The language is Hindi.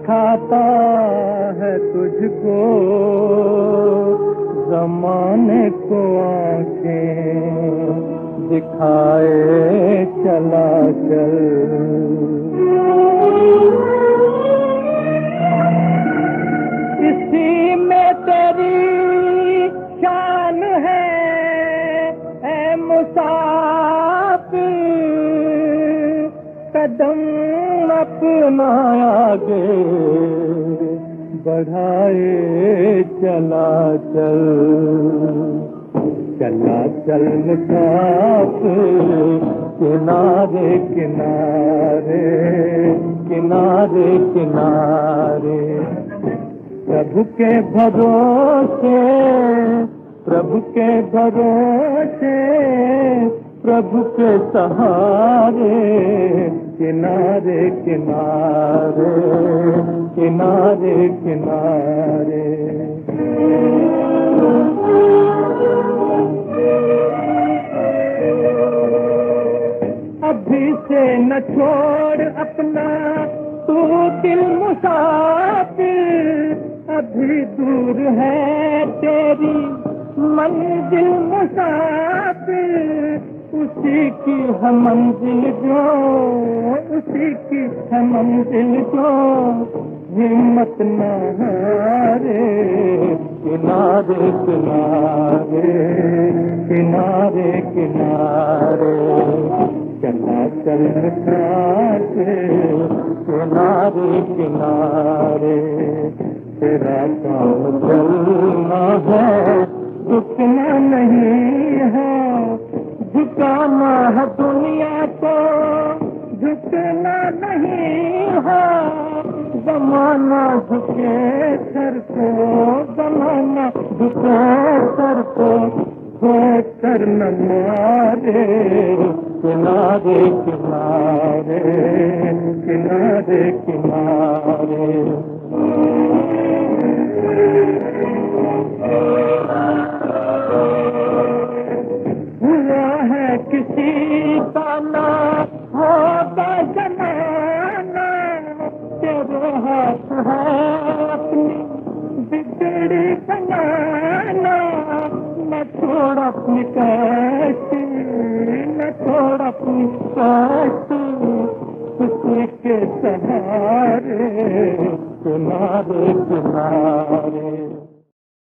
दिखाता है तुझको ज़माने को आंखें दिखाए चला चल। इसी में तेरी शान है ऐ मुसाफिर, कदम अपना आगे बढ़ाए चला चल। चला चल मुसाफिर किनारे किनारे किनारे किनारे। प्रभु के भरोसे प्रभु के भरोसे प्रभु के सहारे किनारे किनारे किनारे किनारे। अभी से न छोड़ अपना तू दिल मुसाफिर, अभी दूर है तेरी मंजिल मुसाफिर। उसी की है मंजिल जो उसी की है मंजिल जो हिम्मत न हारे किनारे किनारे किनारे किनारे। चला चल मुसाफिर किनारे किनारे। तेरा काम चलना है झुकना नहीं है, झुकाना है दुनिया को झुकना नहीं है। ज़माना झुके सर को ज़माना झुके सर को कर न मारे किनारे किनारे किनारे किनारे। हुआ है किसी का ना होगा जमाना, तेरे हाथ है अपनी बिगड़ी बनाना। न छोड़ अपनी कैसी न छोड़ अपनी कैसी किसी के सहारे किनारे किनारे।